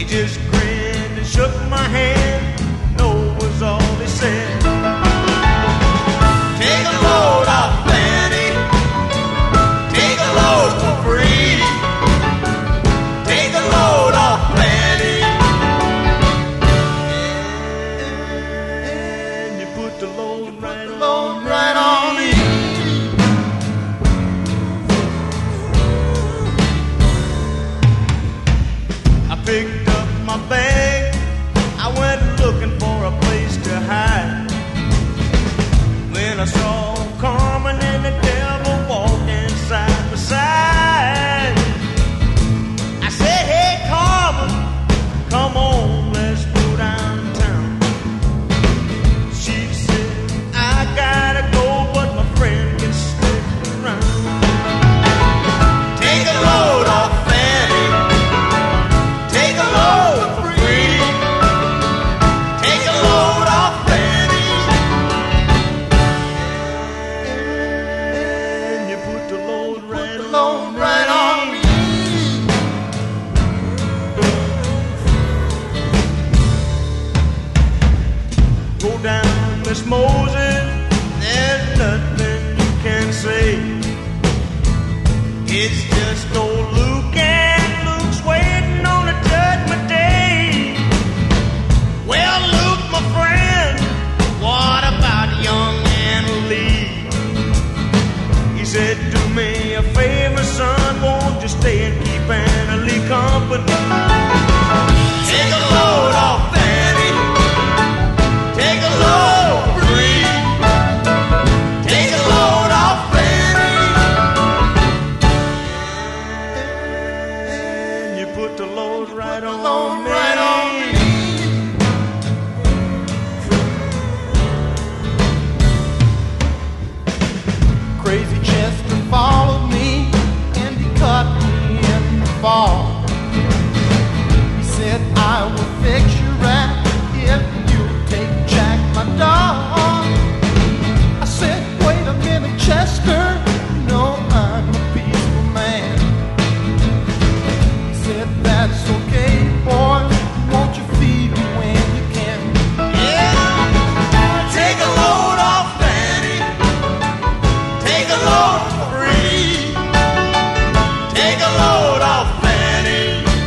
just grinned and shook my hand. No was all he said. Take a load off Fanny. Take a load for free. Take a load off Fanny. And you put the load right on me. I picked up my bag. I went looking for a place to hide. When I saw Carmen and the devil walking side by side, I said, hey Carmen, come on, let's go downtown. She said, I gotta go, but my friend can stick around. Take a load off Fanny. Take a load for free. Take a load off Fanny. And you put the load right on me. Go down, Miss Moses, there's nothing you can say. It's just old Luke, and Luke's waiting on the judgment day. Well, Luke, my friend, what about young Anna Lee? He said, do me a favor, son, won't you stay and keep Anna Lee company? Take a load off Fanny. Take a load free. Take a load off Fanny. And you put the load right on me. Crazy Chester followed me and he cut me in the fall. He said, I will fix you right if you take Jack, my dog. I said, wait a minute, Chester, you know I'm a peaceful man. He said, that's okay, boy, won't you feed me when you can? Yeah, take a load off Fanny. Take a load free. Take a load off Fanny.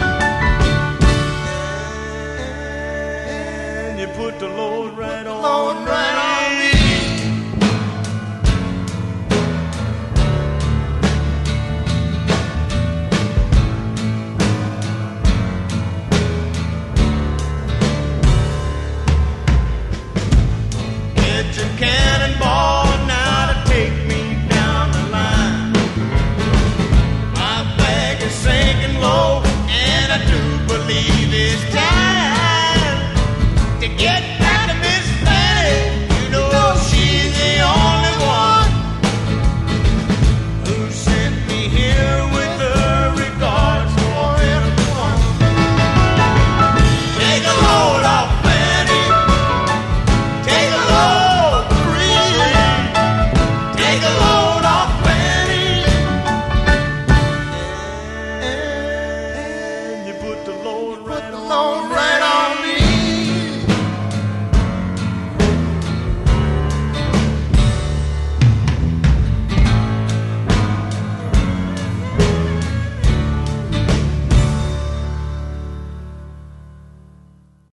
And you put the load right on me. It's a cannonball now to take me down the line. My bag is sinking low, and I do believe it's time to get